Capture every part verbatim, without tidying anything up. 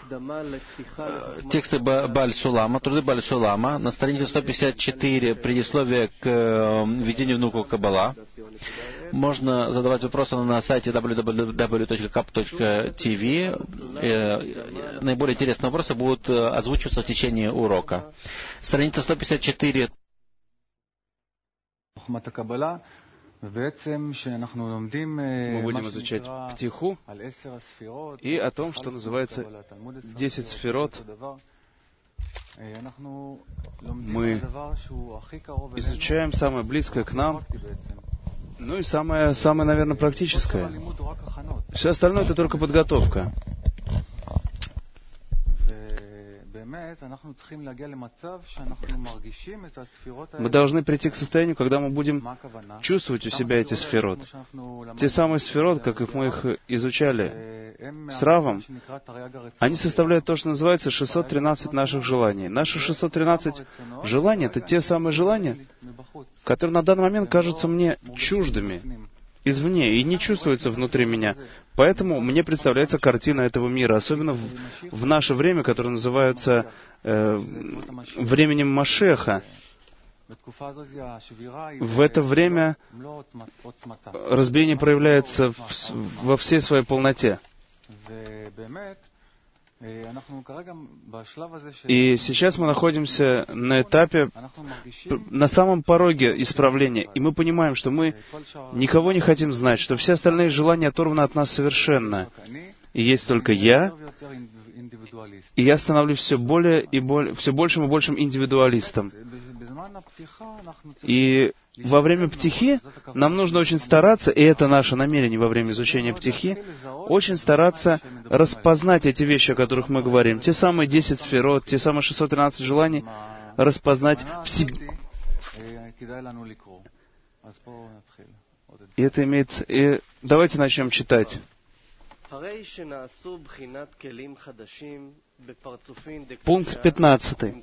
Тексты Бааль Сулама, труды Бааль Сулама, на странице сто пятьдесят четыре, предисловие к введению в науку Каббала. Можно задавать вопросы на сайте дабл ю дабл ю дабл ю точка кап точка ти ви. Наиболее интересные вопросы будут озвучиваться в течение урока. Страница сто пятьдесят четыре. Мы будем изучать птиху и о том, что называется десять сферот. Мы изучаем самое близкое к нам, ну и самое, самое, наверное, практическое. Все остальное — это только подготовка. Мы должны прийти к состоянию, когда мы будем чувствовать у себя эти сферот. Те самые сферот, как их мы их изучали с Равом, они составляют то, что называется шестьсот тринадцать наших желаний. Наши шестьсот тринадцать желаний — это те самые желания, которые на данный момент кажутся мне чуждыми извне и не чувствуются внутри меня. Поэтому мне представляется картина этого мира, особенно в, в наше время, которое называется э, временем Машеха. В это время разбиение проявляется в, во всей своей полноте. И сейчас мы находимся на этапе, на самом пороге исправления, и мы понимаем, что мы никого не хотим знать, что все остальные желания оторваны от нас совершенно. И есть только я, и я становлюсь все более и более, все большим и большим индивидуалистом. И во время птихи нам нужно очень стараться, и это наше намерение во время изучения птихи, очень стараться распознать эти вещи, о которых мы говорим. Те самые десять сферот, те самые шестьсот тринадцать желаний, распознать в себе. И это имеет... И давайте начнем читать. Пункт пятнадцатый.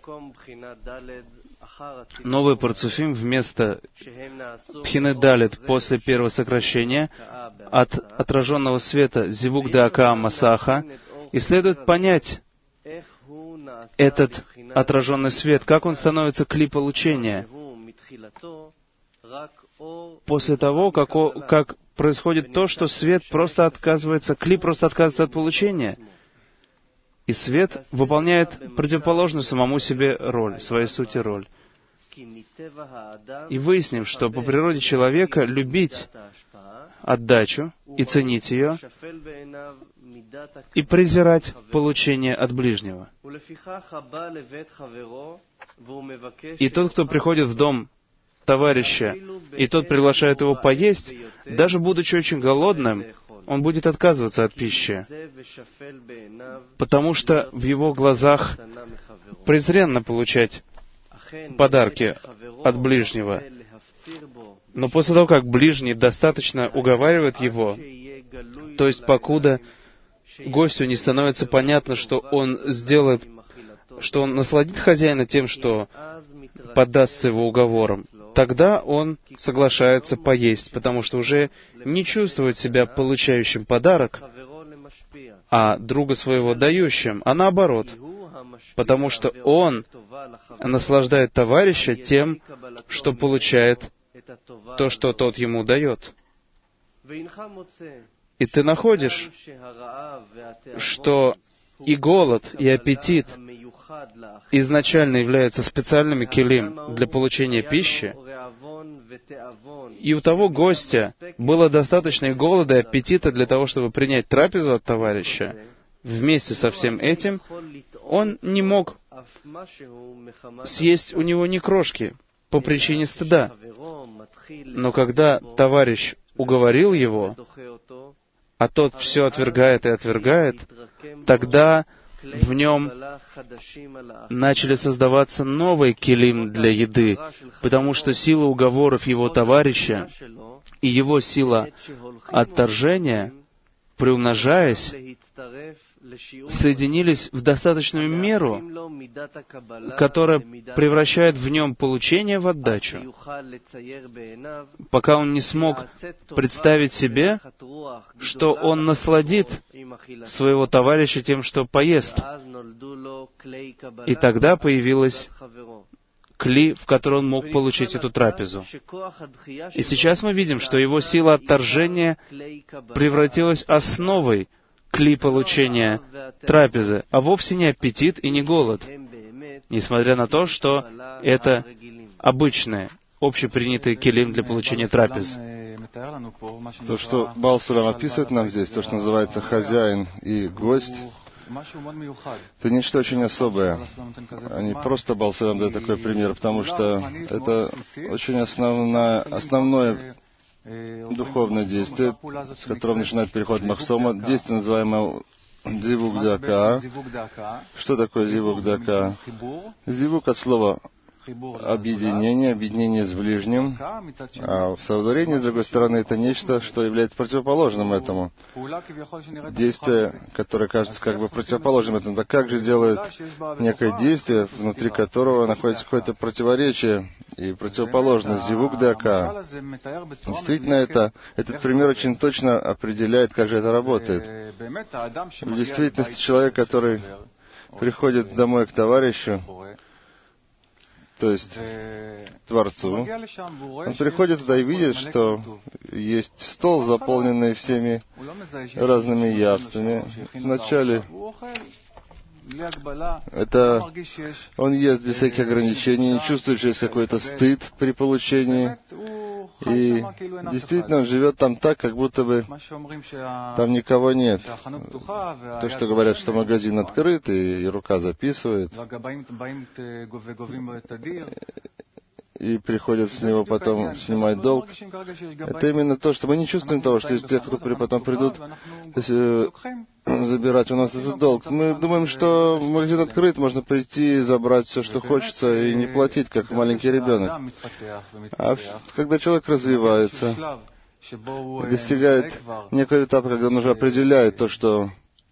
Новый парцуфим вместо пхины далет после первого сокращения от отраженного света зивук де акаа масаха. И следует понять этот отраженный свет, как он становится кли получения. После того, как, о, как происходит то, что свет просто отказывается, кли просто отказывается от получения, и свет выполняет противоположную самому себе роль, своей сути роль. И выясним, что по природе человека любить отдачу и ценить ее, и презирать получение от ближнего. И тот, кто приходит в дом товарища, и тот приглашает его поесть, даже будучи очень голодным, он будет отказываться от пищи, потому что в его глазах презренно получать подарки от ближнего. Но после того, как ближний достаточно уговаривает его, то есть покуда гостю не становится понятно, что он сделает, что он насладит хозяина тем, что поддастся его уговорам, тогда он соглашается поесть, потому что уже не чувствует себя получающим подарок, а друга своего дающим, а наоборот, потому что он наслаждает товарища тем, что получает то, что тот ему дает. И ты находишь, что и голод, и аппетит изначально являются специальными келим для получения пищи, и у того гостя было достаточно и голода, и аппетита для того, чтобы принять трапезу от товарища. Вместе со всем этим он не мог съесть у него ни крошки по причине стыда. Но когда товарищ уговорил его, а тот все отвергает и отвергает, тогда в нем начали создаваться новые келим для еды, потому что сила уговоров его товарища и его сила отторжения, приумножаясь, соединились в достаточную меру, которая превращает в нем получение в отдачу, пока он не смог представить себе, что он насладит своего товарища тем, что поест. И тогда появилась кли, в которой он мог получить эту трапезу. И сейчас мы видим, что его сила отторжения превратилась основой кли получения трапезы, а вовсе не аппетит и не голод, несмотря на то, что это обычные, общепринятые келим для получения трапез. То, что Баал Сулам описывает нам здесь, то, что называется хозяин и гость, это нечто очень особое. А не просто Баал Сулам дает такой пример, потому что это очень основное, основное духовное действие, с которым начинает переход Махсома, действие, называемое зивук дака. Что такое зивук дака? Зивук от слова объединение, объединение с ближним, а соударение, с другой стороны, это нечто, что является противоположным этому. Действие, которое кажется как бы противоположным этому. Так как же делает некое действие, внутри которого находится какое-то противоречие и противоположность? Зивук дака. Действительно, это, этот пример очень точно определяет, как же это работает. В действительности, человек, который приходит домой к товарищу, то есть Творцу, он приходит туда и видит, что есть стол, заполненный всеми разными явствами. Вначале это он ест без всяких ограничений, не чувствует, что есть какой-то стыд при получении. И действительно он живет там так, как будто бы там никого нет. То, что говорят, что магазин открыт, и, и рука записывает, и приходят с него потом снимать долг. Это именно то, что мы не чувствуем того, что есть те, кто потом придут э, забирать у нас этот долг. Мы думаем, что магазин открыт, можно прийти, забрать все, что хочется, и не платить, как маленький ребенок. А когда человек развивается, достигает некого этапа, когда он уже определяет то, что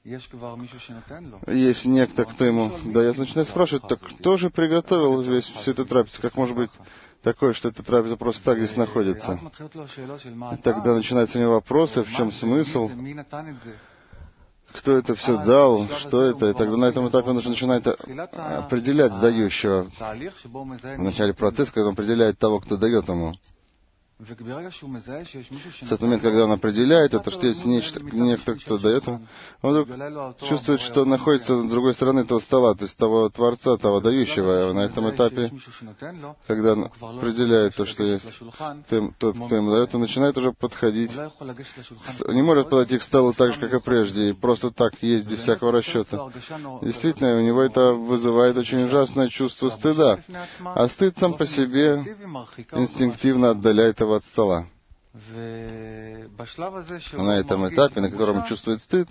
есть некто, кто ему дает, начинает спрашивать, так кто же приготовил весь всю эту трапезу? Как может быть такое, что эта трапеза просто так здесь находится? И тогда начинаются у него вопросы, в чем смысл, кто это все дал, что это, и тогда на этом этапе он уже начинает определять дающего. В начале процесса, когда он определяет того, кто дает ему. В тот момент, когда он определяет это, что есть нечто, некто, кто дает, он вдруг чувствует, что он находится с другой стороны этого стола, то есть того Творца, того дающего. На этом этапе, когда он определяет то, что есть тот, кто ему дает, он начинает уже подходить. Не может подойти к столу так же, как и прежде, и просто так есть без всякого расчета. Действительно, у него это вызывает очень ужасное чувство стыда. А стыд сам по себе инстинктивно отдаляет его от стола. На этом этапе, на котором он чувствует стыд,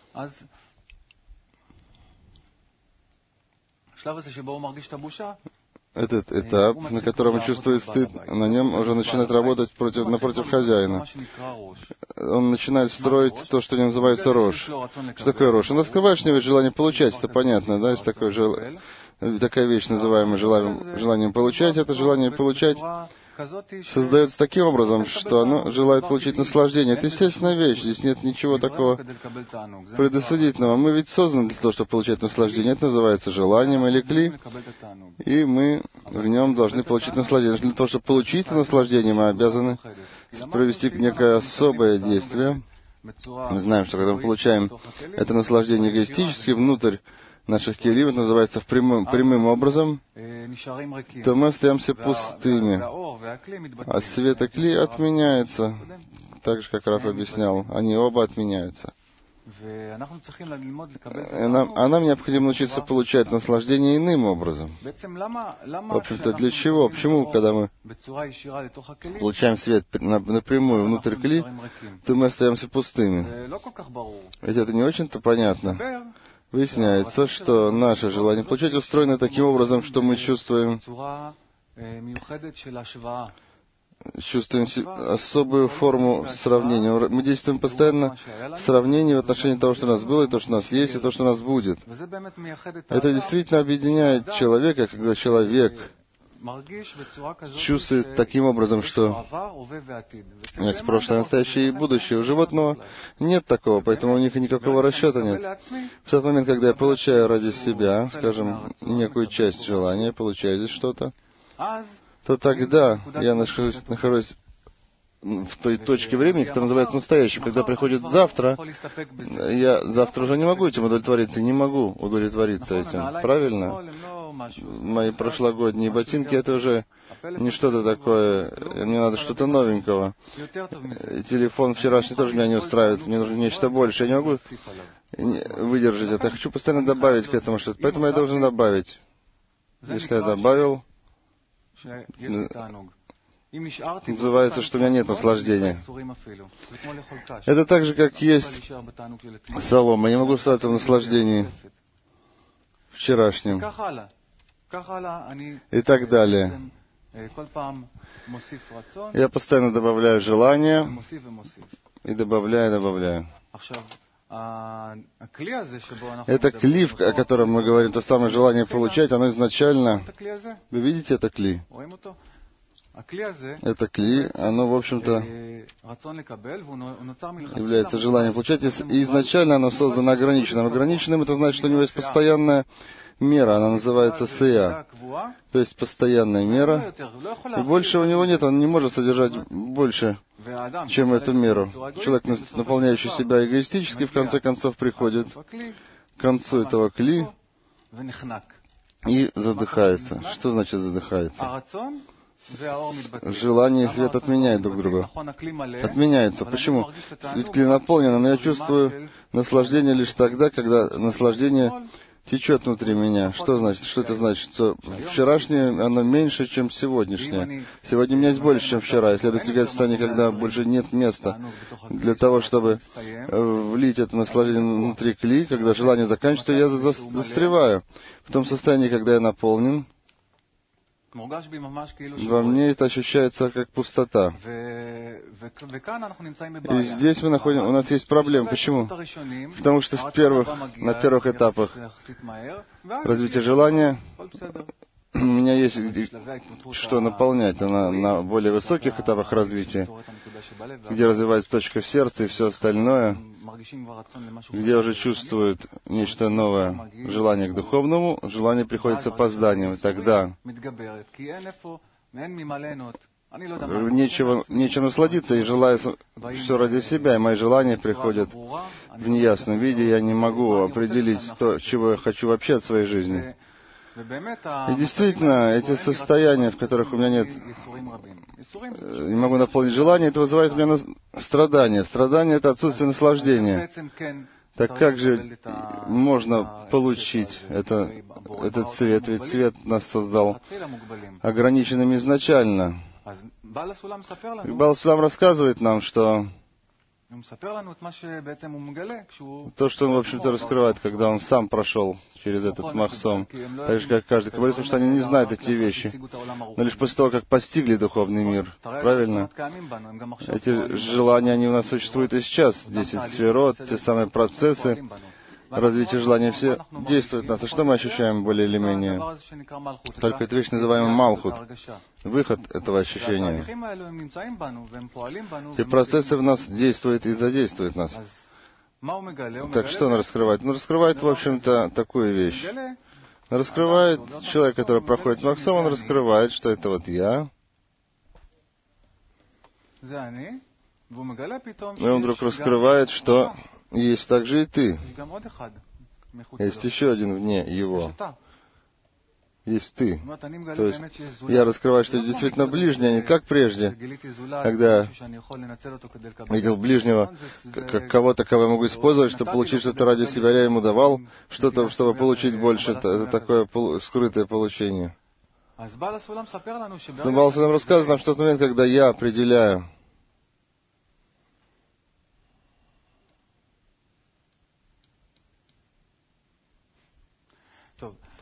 этот этап, на котором он чувствует стыд, на нем уже начинает работать против, напротив хозяина. Он начинает строить то, что называется рожь. Что такое рожь? Он раскрывает в желание получать, это понятно, да? Есть такое желание, такая вещь, называемая желанием, желанием получать. Это желание получать создается таким образом, что оно желает получить наслаждение. Это естественная вещь, здесь нет ничего такого предосудительного. Мы ведь созданы для того, чтобы получать наслаждение. Это называется желанием или кли, и мы в нем должны получить наслаждение. Для того, чтобы получить наслаждение, мы обязаны провести некое особое действие. Мы знаем, что когда мы получаем это наслаждение эгоистически внутрь наших келим, это называется прямым, прямым образом, то мы остаемся пустыми. А свет и кли отменяется, так же, как Раф объяснял. Они оба отменяются. И нам, а нам необходимо научиться получать наслаждение иным образом. В общем-то, для чего? Почему, когда мы получаем свет напрямую внутрь кли, то мы остаемся пустыми? Ведь это не очень-то понятно. Выясняется, что наше желание получать устроено таким образом, что мы чувствуем чувствуем особую форму сравнения. Мы действуем постоянно в сравнении в отношении того, что у нас было, и то, что у нас есть, и то, что у нас будет. Это действительно объединяет человека, когда человек чувствует таким образом, что есть прошлое, настоящее и будущее. У животного нет такого, поэтому у них и никакого расчета нет. В тот момент, когда я получаю ради себя, скажем, некую часть желания, получаю здесь что-то, то тогда я нахожусь, нахожусь в той точке времени, которая называется настоящим. Когда приходит завтра, я завтра уже не могу этим удовлетвориться, не могу удовлетвориться этим. Правильно? Мои прошлогодние ботинки — это уже не что-то такое, мне надо что-то новенького. Телефон вчерашний тоже меня не устраивает, мне нужно нечто большее. Я не могу выдержать это. Я хочу постоянно добавить к этому что-то, поэтому я должен добавить. Если я добавил, называется, что у меня нет наслаждения. Это так же, как есть солома. Я не могу остаться в наслаждении вчерашнем. И так далее. Я постоянно добавляю желание и добавляю, добавляю. Это кли, о котором мы говорим, то самое желание получать, оно изначально... Вы видите это кли? Это кли, оно, в общем-то, является желанием получать, и изначально оно создано ограниченным. Ограниченным — это значит, что у него есть постоянная мера, она называется сия, то есть постоянная мера, и больше у него нет, он не может содержать больше, чем эту меру. Человек, наполняющий себя эгоистически, в конце концов приходит к концу этого кли и задыхается. Что значит задыхается? Желание и свет отменяют друг друга. Отменяются. Почему? Ведь кли наполнено, но я чувствую наслаждение лишь тогда, когда наслаждение течет внутри меня. Что значит? Что это значит? Что вчерашнее, оно меньше, чем сегодняшнее. Сегодня у меня есть больше, чем вчера. Если я достигаю состояния, когда больше нет места для того, чтобы влить это наслаждение внутри кли, когда желание заканчивается, я за- застреваю. В том состоянии, когда я наполнен, во мне это ощущается как пустота. И здесь мы находим, у нас есть проблема. Почему? Потому что в первых, на первых этапах развития желания у меня есть что наполнять. На, на более высоких этапах развития, где развивается точка в сердце и все остальное, где уже чувствуют нечто новое, желание к духовному, желание приходит с опозданием. И тогда нечего, нечем насладиться, и желаю все ради себя, и мои желания приходят в неясном виде, я не могу определить то, чего я хочу вообще от своей жизни. И действительно, эти состояния, в которых у меня нет, не могу наполнить желание, это вызывает у меня страдания. Страдание — это отсутствие наслаждения. Так как же можно получить это, этот свет? Ведь свет нас создал ограниченным изначально. И Баал Сулам рассказывает нам, что то, что он, в общем-то, раскрывает, когда он сам прошел через этот махсом, так же, как каждый говорит, потому что они не знают эти вещи, но лишь после того, как постигли духовный мир. Правильно? Эти желания, они у нас существуют и сейчас. Десять сферот, те самые процессы развития желания, все действуют на нас. И что мы ощущаем более или менее? Только эту вещь называем малхут, выход этого ощущения. Эти процессы в нас действуют и задействуют нас. Так что он раскрывает? Он раскрывает, в общем-то, такую вещь. Он раскрывает, человек, который проходит махсом, он раскрывает, что это вот я. И он вдруг раскрывает, что есть также и ты. Есть еще один вне его. Есть ты. То есть я раскрываю, что это действительно ближний, а не как прежде, когда видел ближнего, как кого-то, кого я могу использовать, чтобы получить что-то ради себя. Я ему давал что-то, чтобы получить больше. Это такое полу- скрытое получение. Но Баал Сулам рассказывает нам, что в тот момент, когда я определяю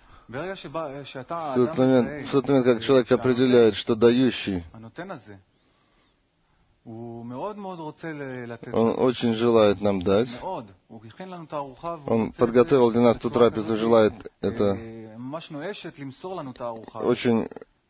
В тот момент, в тот момент, как человек определяет, что дающий Он очень желает нам дать. Он подготовил для нас ту трапезу, желает это очень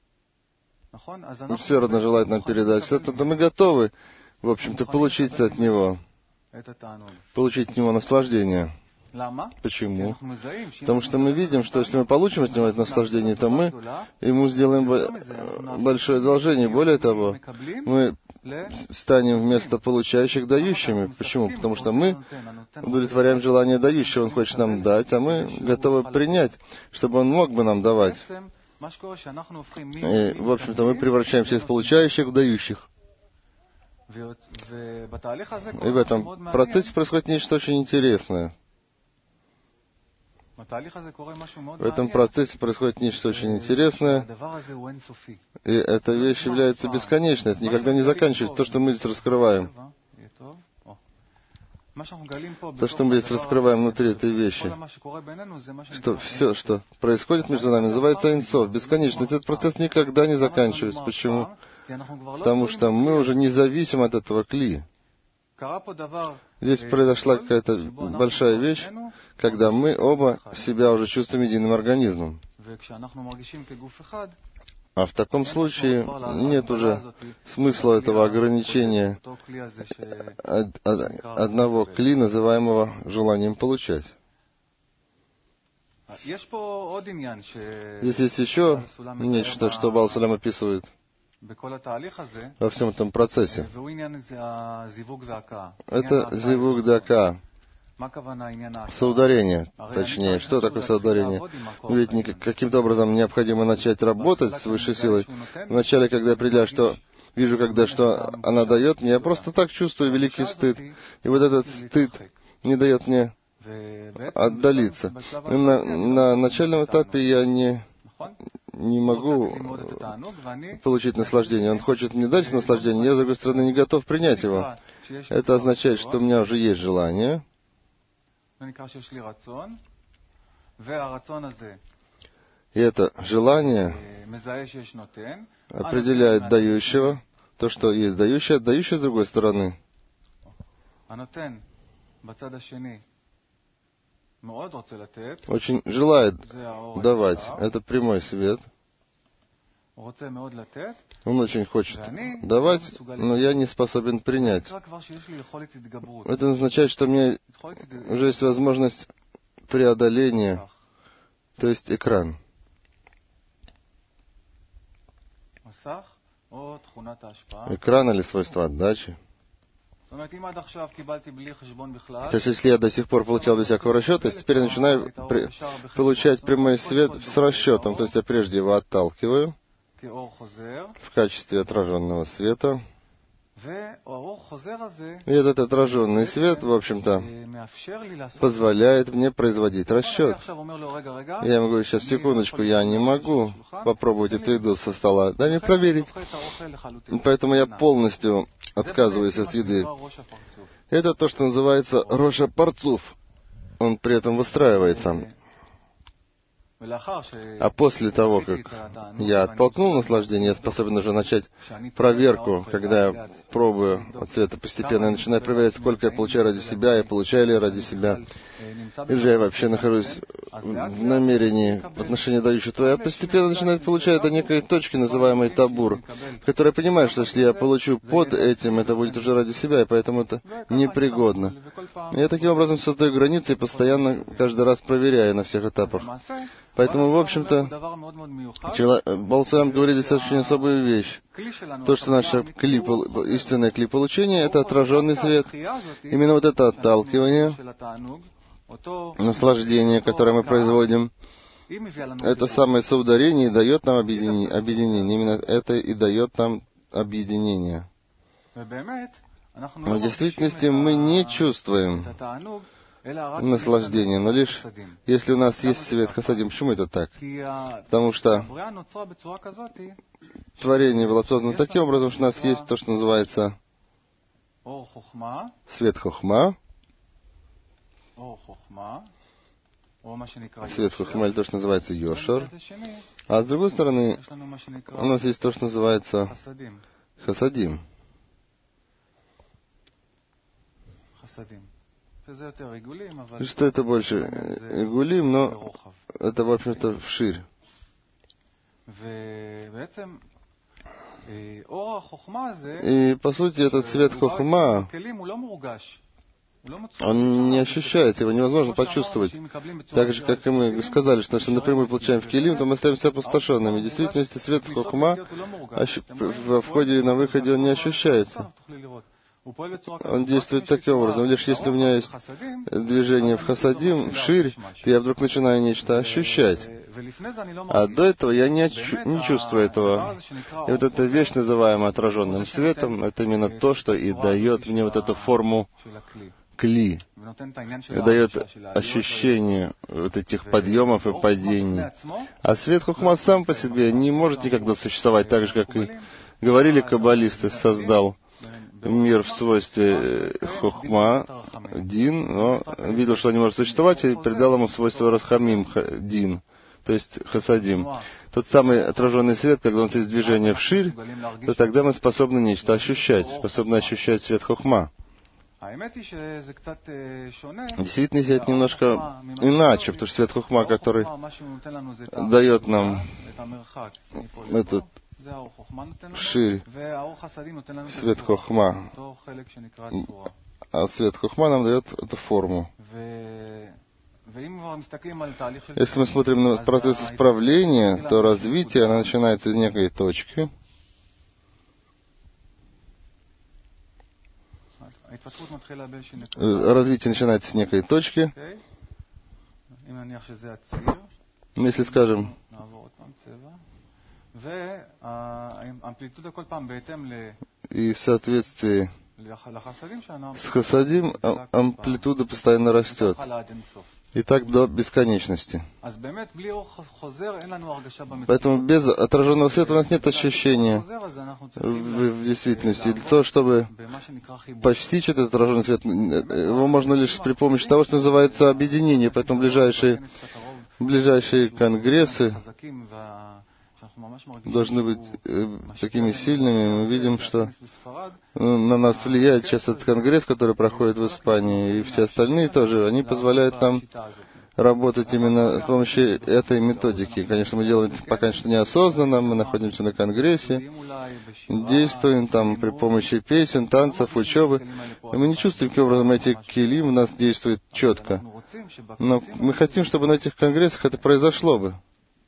усердно желает нам передать. Это мы готовы, в общем-то, получить от Него, получить от Него наслаждение. Почему? Потому что мы видим, что если мы получим от Него это наслаждение, то мы Ему сделаем большое одолжение. Более того, мы станем вместо получающих дающими. Почему? Потому что мы удовлетворяем желание дающего. Он хочет нам дать, а мы готовы принять, чтобы Он мог бы нам давать. И, в общем-то, мы превращаемся из получающих в дающих. И в этом процессе происходит нечто очень интересное. В этом процессе происходит нечто очень интересное, и эта вещь является бесконечной, это никогда не заканчивается. То, что мы здесь раскрываем, то, что мы здесь раскрываем внутри этой вещи, что все, что происходит между нами, называется Эйн Соф, бесконечность. Этот процесс никогда не заканчивается. Почему? Потому что мы уже не зависим от этого кли. Здесь произошла какая-то большая вещь, когда мы оба себя уже чувствуем единым организмом. А в таком случае нет уже смысла этого ограничения одного кли, называемого желанием получать. Здесь есть еще нечто, что Баал Сулам описывает во всем этом процессе. Это зивук дака. Соударение, точнее. Что такое соударение? Ведь не, каким-то образом необходимо начать работать с высшей силой. Вначале, когда я определяю, что вижу, когда что она дает мне, я просто так чувствую великий стыд. И вот этот стыд не дает мне отдалиться. И на, на начальном этапе я не... не могу получить наслаждение. Он хочет мне дать наслаждение, я, с другой стороны, не готов принять его. Это означает, что у меня уже есть желание. И это желание определяет дающего, то, что есть дающий, отдающий с другой стороны. Очень желает давать. Это прямой свет. Он очень хочет давать, но я не способен принять. Это означает, что у меня уже есть возможность преодоления, то есть экран. Экран или свойство отдачи. То есть, если я до сих пор получал без всякого расчета, то есть теперь я начинаю при, получать прямой свет с расчетом. То есть я прежде его отталкиваю в качестве отраженного света. И этот отраженный свет, в общем-то, позволяет мне производить расчет. Я ему говорю, сейчас, секундочку, я не могу попробовать эту еду со стола. Дай мне проверить. И поэтому я полностью отказываюсь от еды. Это то, что называется Роша Парцуф. Он при этом выстраивается. А после того, как я оттолкнул наслаждение, я способен уже начать проверку, когда я пробую от света постепенно, я начинаю проверять, сколько я получаю ради себя, я получаю ли ради себя, или же я вообще нахожусь в намерении в отношении дающего. Я постепенно начинаю получать до некой точки, называемой табур, в которой я понимаю, что если я получу под этим, это будет уже ради себя, и поэтому это непригодно. Я таким образом создаю границы и постоянно каждый раз проверяю на всех этапах. Поэтому, в общем-то, Баал Сулам говорит здесь очень особую вещь. То, что наше кли, истинное кли получения, это отраженный свет. Именно вот это отталкивание, наслаждение, которое мы производим, это самое соударение и дает нам объединение. объединение. Именно это и дает нам объединение. Но в действительности мы не чувствуем наслаждение, но лишь если у нас есть свет хасадим. Почему это так? Потому что творение было создано таким образом, что у нас есть то, что называется свет хохма. Свет хохма, или то, что называется йошер. А с другой стороны, у нас есть то, что называется хасадим. Что это больше игулим, но это, в общем-то, вширь. И, по сути, этот свет хохма, он не ощущается, его невозможно почувствовать. Так же, как и мы сказали, что если мы напрямую получаем в келим, то мы остаемся опустошенными. В действительности, свет хохма в входе и на выходе он не ощущается. Он действует таким образом. Лишь если у меня есть движение в хасадим, вширь, то я вдруг начинаю нечто ощущать. А до этого я не, не чувствую этого. И вот эта вещь, называемая отраженным светом, это именно то, что и дает мне вот эту форму кли, и дает ощущение вот этих подъемов и падений. А свет хохма сам по себе не может никогда существовать, так же, как и говорили каббалисты, создал мир в свойстве хохма, дин, но видел, что он не может существовать, и придал ему свойство расхамим, дин, то есть хасадим. Тот самый отраженный свет, когда он есть движение вширь, то тогда мы способны нечто ощущать, способны ощущать свет хохма. Действительно, это немножко иначе, потому что свет хохма, который дает нам этот вширь, свет хохма, а свет хохма нам дает эту форму. Если мы смотрим на процесс исправления, то развитие, оно начинается из некой точки. Развитие начинается с некой точки. Если, скажем, и в соответствии с хасадим амплитуда постоянно растет. И так до бесконечности. Поэтому без отраженного света у нас нет ощущения в, в действительности. И для того, чтобы постичь этот отраженный свет, его можно лишь при помощи того, что называется объединение. Поэтому ближайшие, ближайшие конгрессы должны быть э, такими сильными. Мы видим, что на нас влияет сейчас этот конгресс, который проходит в Испании, и все остальные тоже. Они позволяют нам работать именно с помощью этой методики. Конечно, мы делаем это пока что неосознанно, мы находимся на конгрессе, действуем там при помощи песен, танцев, учебы. И мы не чувствуем, каким образом эти келим у нас действуют четко. Но мы хотим, чтобы на этих конгрессах это произошло бы.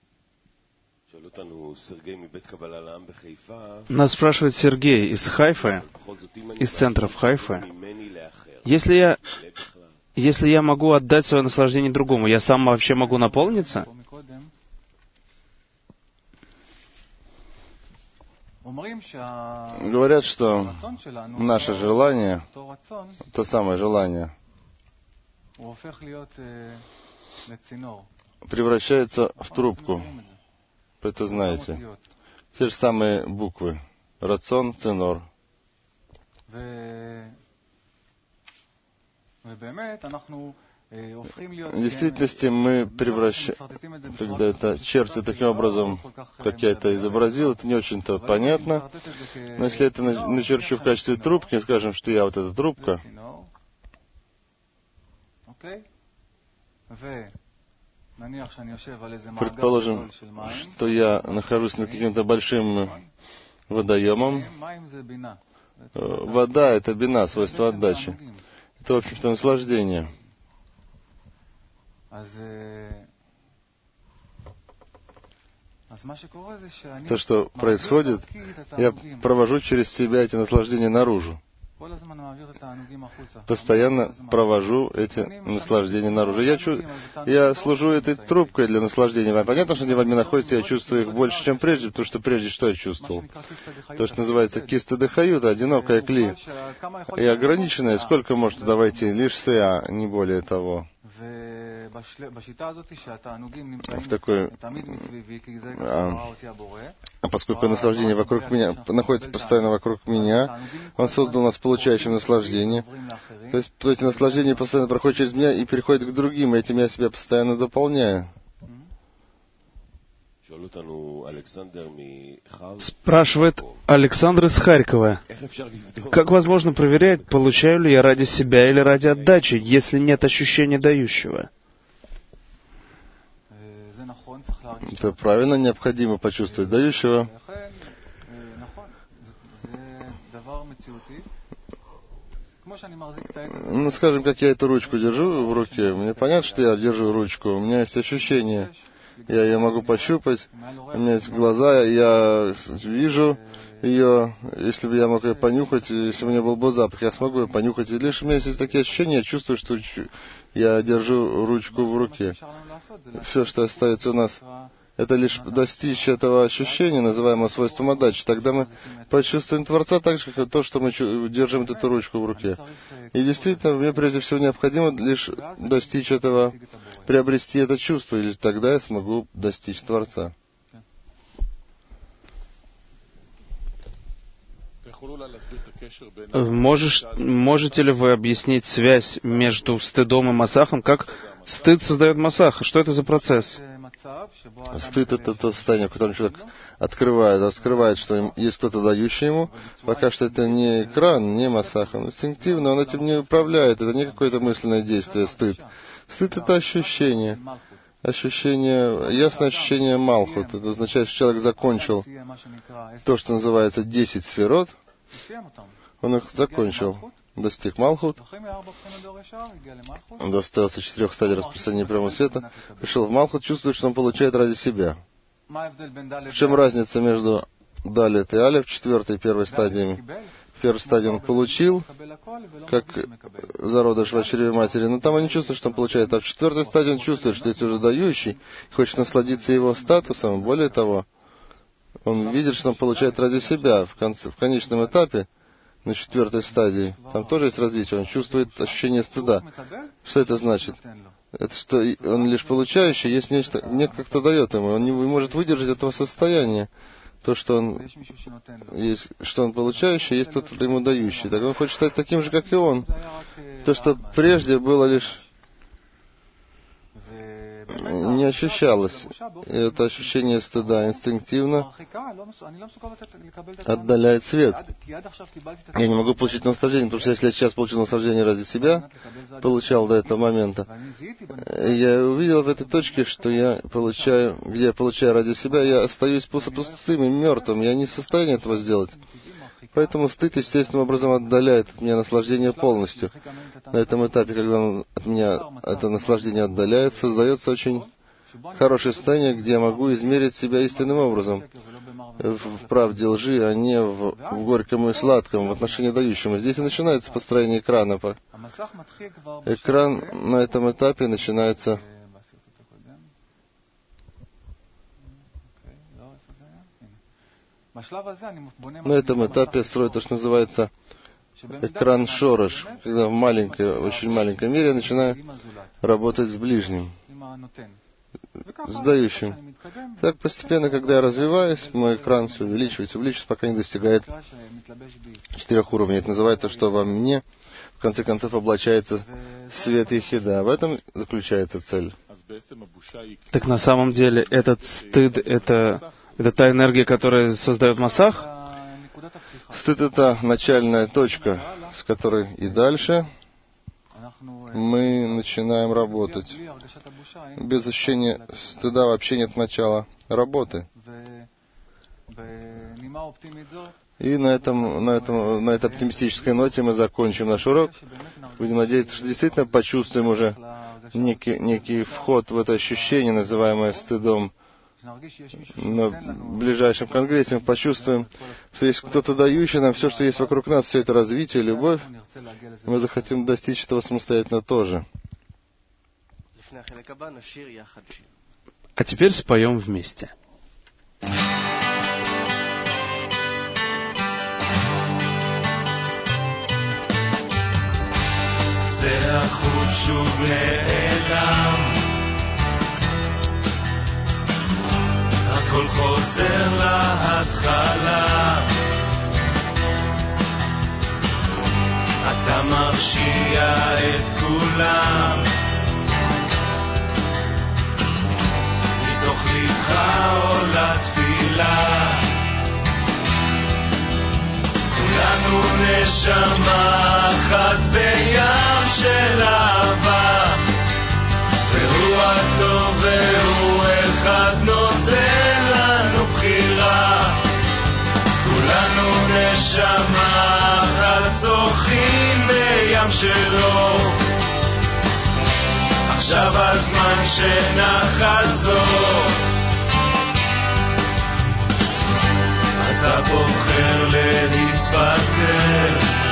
Нас спрашивает Сергей из Хайфы, из центров Хайфы. Если я, если я могу отдать свое наслаждение другому, я сам вообще могу наполниться? Говорят, что наше желание, то самое желание, превращается в трубку. Это знаете. Те же самые буквы. Рацион, ценор. В действительности мы превращаем, когда это черти таким образом, как я это изобразил, это не очень-то понятно. Но если это начерчу в качестве трубки, скажем, что я вот эта трубка, предположим, что я нахожусь над каким-то большим водоемом. Вода — это бина, свойство отдачи. Это, в общем-то, наслаждение. То, что происходит, я провожу через себя эти наслаждения наружу. Постоянно провожу эти наслаждения наружу. Я, чу... я служу этой трубкой для наслаждения. Вам понятно, что они во мне находятся, я чувствую их больше, чем прежде, потому что прежде что я чувствовал? То, что называется киста дехаюта, одинокая кли. И ограниченная, сколько может туда войти? Лишь сеа, не более того. В такой... А, а поскольку наслаждение вокруг меня находится постоянно вокруг меня, Он создал нас получающим наслаждение. То есть эти наслаждения постоянно проходят через меня и переходят к другим, и этим я себя постоянно дополняю. Спрашивает Александр из Харькова. Как возможно проверять, получаю ли я ради себя или ради отдачи, если нет ощущения дающего? Это правильно, необходимо почувствовать дающего. Ну, скажем, как я эту ручку держу в руке, мне понятно, что я держу ручку, у меня есть ощущение. Я ее могу пощупать, у меня есть глаза, я вижу ее, если бы я мог ее понюхать, если бы у меня был бы запах, я смогу ее понюхать. И лишь у меня есть такие ощущения, я чувствую, что я держу ручку в руке. Все, что остается у нас, это лишь достичь этого ощущения, называемого свойством отдачи. Тогда мы почувствуем Творца так же, как то, что мы держим эту ручку в руке. И действительно, мне прежде всего необходимо лишь достичь этого, приобрести это чувство, и тогда я смогу достичь Творца. Можешь, можете ли вы объяснить связь между стыдом и масахом? Как стыд создает масах? Что это за процесс? Стыд — это то состояние, в котором человек открывает, раскрывает, что есть кто-то дающий ему. Пока что это не экран, не масах, он инстинктивно, он этим не управляет. Это не какое-то мысленное действие, стыд. Стыд — это ощущение. Ощущение, ясное ощущение малхут. Это означает, что человек закончил то, что называется десять сферот. Он их закончил. Достиг малхут. Он достоился четырех стадий распространения прямого света. Пришел в малхут, чувствует, что он получает ради себя. В чем разница между далит и алеф, четвертой и первой стадиями? В первой стадии он получил, как зародыш в чреве матери, но там он не чувствует, что он получает. А в четвертой стадии он чувствует, что есть уже дающий, хочет насладиться его статусом. Более того, он видит, что он получает ради себя. В, конце, в конечном этапе, на четвертой стадии, там тоже есть развитие. Он чувствует ощущение стыда. Что это значит? Это что он лишь получающий, есть нечто, некто, кто дает ему. Он не может выдержать этого состояния. То, что он, есть, что он получающий, есть кто-то ему дающий. Так он хочет стать таким же, как и он. То, что прежде было лишь не ощущалось. И это ощущение стыда инстинктивно отдаляет свет. Я не могу получить наслаждение, потому что если я сейчас получил наслаждение ради себя, получал до этого момента, я увидел в этой точке, что я получаю, где я получаю ради себя, я остаюсь пустым и мертвым. Я не в состоянии этого сделать. Поэтому стыд естественным образом отдаляет от меня наслаждение полностью. На этом этапе, когда от меня это наслаждение отдаляет, создается очень хорошее состояние, где я могу измерить себя истинным образом. В правде лжи, а не в, в горьком и сладком, в отношении дающему. Здесь и начинается построение экрана. Экран на этом этапе начинается... На этом этапе строит то, что называется экран шорош, когда в маленькой, очень маленькой мере я начинаю работать с ближним, с дающим. Так постепенно, когда я развиваюсь, мой экран все увеличивается, увеличивается, пока не достигает четырех уровней. Это называется, что во мне, в конце концов, облачается свет Ехида. В этом заключается цель. Так на самом деле этот стыд, это... Это та энергия, которая создает масах? Стыд — это начальная точка, с которой и дальше мы начинаем работать. Без ощущения стыда вообще нет начала работы. И на, этом, на, этом, на этой оптимистической ноте мы закончим наш урок. Будем надеяться, что действительно почувствуем уже некий, некий вход в это ощущение, называемое стыдом. На ближайшем конгрессе мы почувствуем, что есть кто-то дающий нам все, что есть вокруг нас, все это развитие, любовь. Мы захотим достичь этого самостоятельно тоже. А теперь споем вместе. הכל חוזר להתחלה, אתה מרשיע את כולם, מתוך לבך עולה שלו. עכשיו הזמן שנחזור. אתה בוחר להתפטר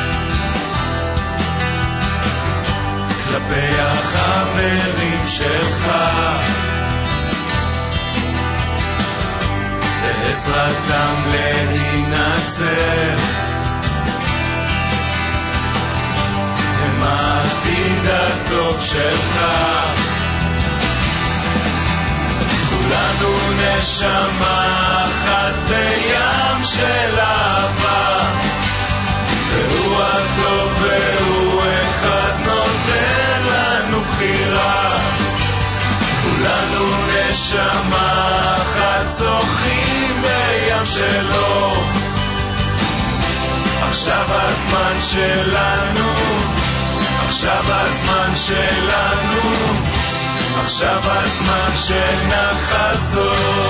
כלפי החברים שלך, בעזרתם להינצל. הם העתיד הטוב שלך. כולנו נשמה אחת בים של אהבה, והוא הטוב והוא אחד נותן לנו בחירה. כולנו נשמה אחת זוכים בים שלו. עכשיו הזמן שלנו, עכשיו הזמן שלנו, עכשיו הזמן שנחזור.